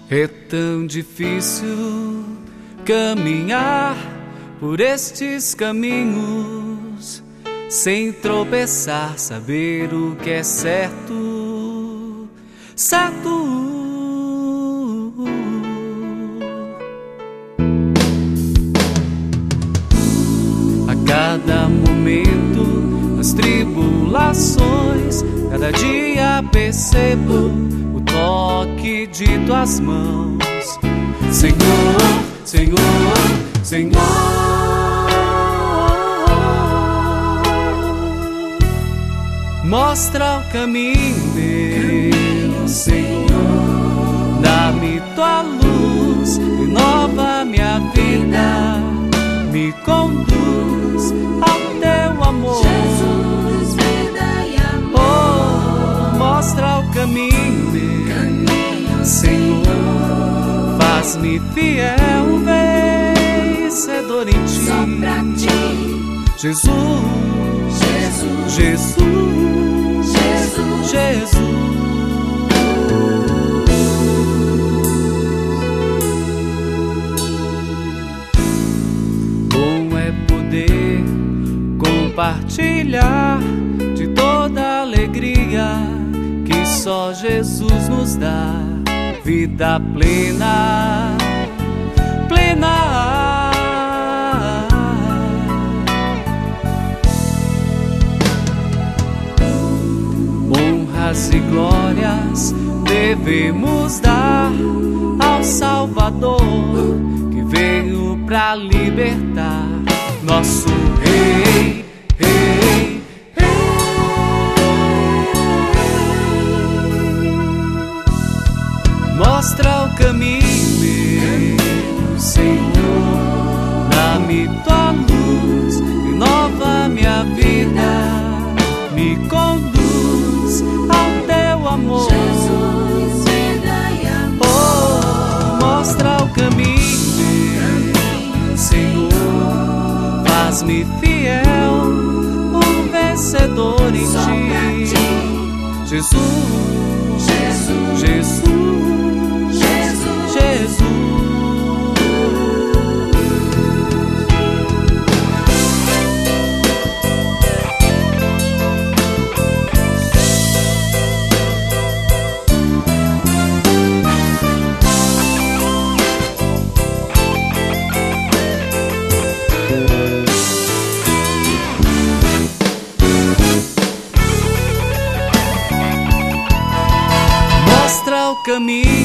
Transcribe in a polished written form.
É tão difícil caminhar por estes caminhos sem tropeçar, saber o que é certo, certo. A cada momento, as tribulações, cada dia percebo o toque de tuas mãos, Senhor, Senhor, Senhor. Mostra o caminho, meu Senhor. Dá-me tua luz, renova minha vida, me conduz ao teu amor. Jesus, vida e amor. Oh, mostra o caminho, meu Senhor. Faz-me fiel, vencedor em ti. Só pra ti, Jesus, Jesus, Jesus, Jesus, Jesus. Bom é poder compartilhar de toda a alegria que só Jesus nos dá, vida plena, plena. Honras e glórias devemos dar ao Salvador, que veio pra libertar, nosso Rei, Rei, Rei. Mostra o caminho, meu Senhor. Dá-me tua luz, renova minha vida, me conduz ao teu amor. Jesus, vida e amor. Oh, mostra o caminho, meu Senhor. Faz-me fiel, um vencedor em Só pra ti. ti, Jesus, Jesus, Jesus, Jesus, Jesus. Mostra o caminho,